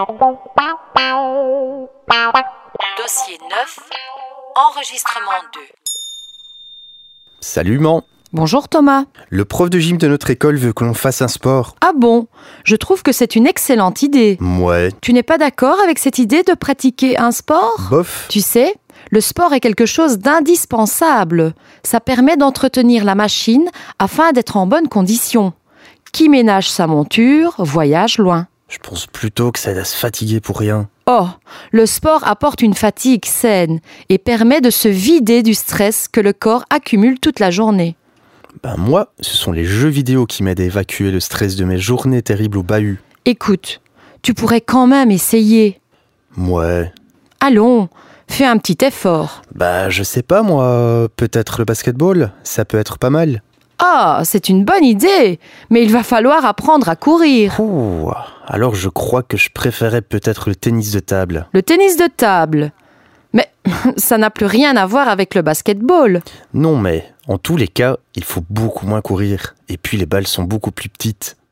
Dossier 9, enregistrement 2. Salut Man. Bonjour Thomas. Le prof de gym de notre école veut que l'on fasse un sport. Ah bon? Je trouve que c'est une excellente idée. Ouais. Tu n'es pas d'accord avec cette idée de pratiquer un sport? Bof. Tu sais, le sport est quelque chose d'indispensable. Ça permet d'entretenir la machine afin d'être en bonne condition. Qui ménage sa monture voyage loin. Je pense plutôt que ça aide à se fatiguer pour rien. Oh, le sport apporte une fatigue saine et permet de se vider du stress que le corps accumule toute la journée. Moi, ce sont les jeux vidéo qui m'aident à évacuer le stress de mes journées terribles au bahut. Écoute, tu pourrais quand même essayer. Ouais. Allons, fais un petit effort. Je sais pas moi, peut-être le basketball, ça peut être pas mal. Ah, c'est une bonne idée, mais il va falloir apprendre à courir. Ouh, alors je crois que je préférais peut-être le tennis de table. Le tennis de table. Mais ça n'a plus rien à voir avec le basketball. Non mais, en tous les cas, il faut beaucoup moins courir. Et puis les balles sont beaucoup plus petites.